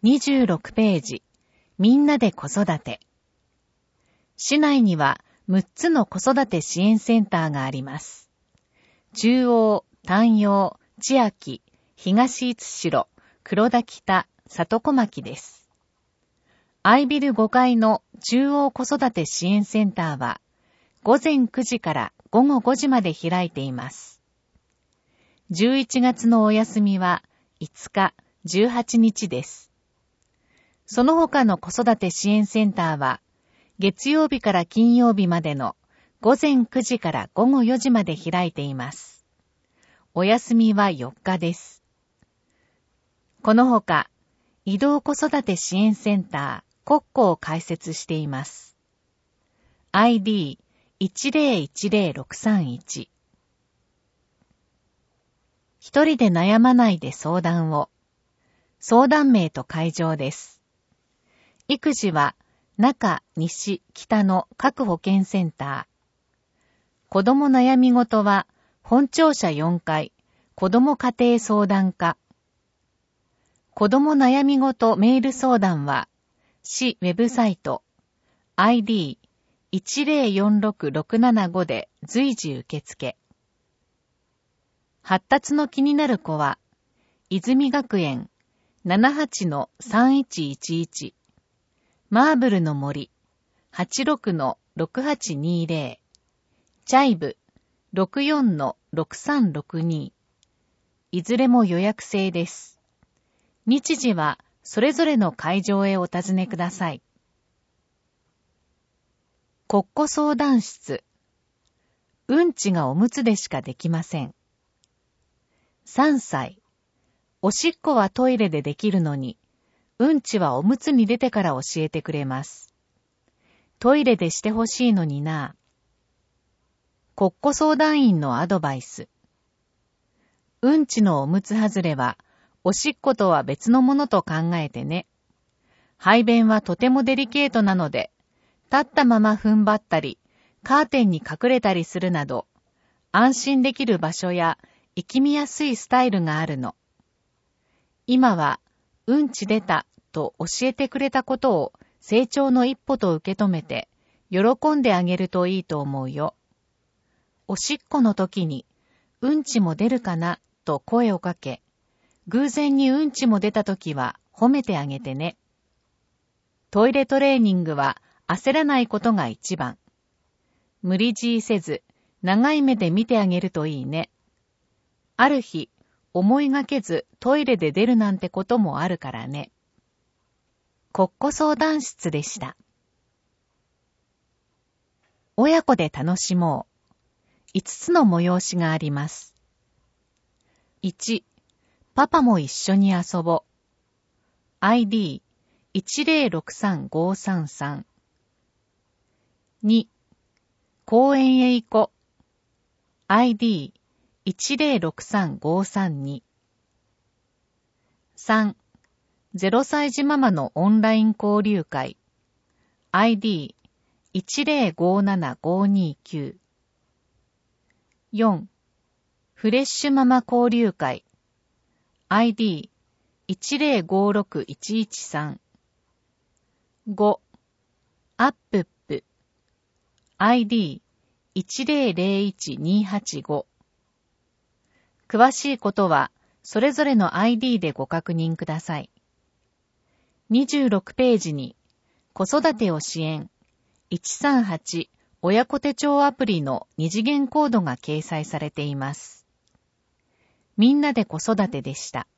26ページ、みんなで子育て。市内には6つの子育て支援センターがあります。中央、丹陽、千秋、東五代、黒田北、里小牧です。アイビル5階の中央子育て支援センターは、午前9時から午後5時まで開いています。11月のお休みは5日、18日です。その他の子育て支援センターは、月曜日から金曜日までの午前9時から午後4時まで開いています。お休みは4日です。この他、移動子育て支援センター、コッコを開設しています。ID1010631。一人で悩まないで相談を。相談名と会場です。育児は中、西、北の各保健センター。子ども悩み事は本庁舎4階、子ども家庭相談課。子ども悩み事メール相談は市ウェブサイト ID1046675 で随時受付。発達の気になる子は泉学園 78-3111 マーブルの森 86-6820 チャイブ 64-6362 いずれも予約制です。日時はそれぞれの会場へお尋ねください。コッコ相談室。うんちがおむつでしかできません。3歳。おしっこはトイレでできるのに、うんちはおむつに出てから教えてくれます。トイレでしてほしいのにな。コッコ相談員のアドバイス。うんちのおむつ外れは、おしっことは別のものと考えてね。排便はとてもデリケートなので、立ったまま踏ん張ったり、カーテンに隠れたりするなど、安心できる場所や、生き見やすいスタイルがあるの。今は、うんち出たと教えてくれたことを成長の一歩と受け止めて、喜んであげるといいと思うよ。おしっこの時に、うんちも出るかなと声をかけ、偶然にうんちも出た時は褒めてあげてね。トイレトレーニングは焦らないことが一番。無理強いせず、長い目で見てあげるといいね。ある日、思いがけずトイレで出るなんてこともあるからね。コッコ相談室でした。親子で楽しもう。5つの催しがあります。1、パパも一緒に遊ぼう。ID1063533。2、公園へ行こう。ID1063532。3、0歳児ママのオンライン交流会。ID1057529。4、フレッシュママ交流会。ID1056113。5、アップップ。ID1001285。詳しいことは、それぞれの ID でご確認ください。26ページに、子育てを支援、138親子手帳アプリの二次元コードが掲載されています。みんなで子育てでした。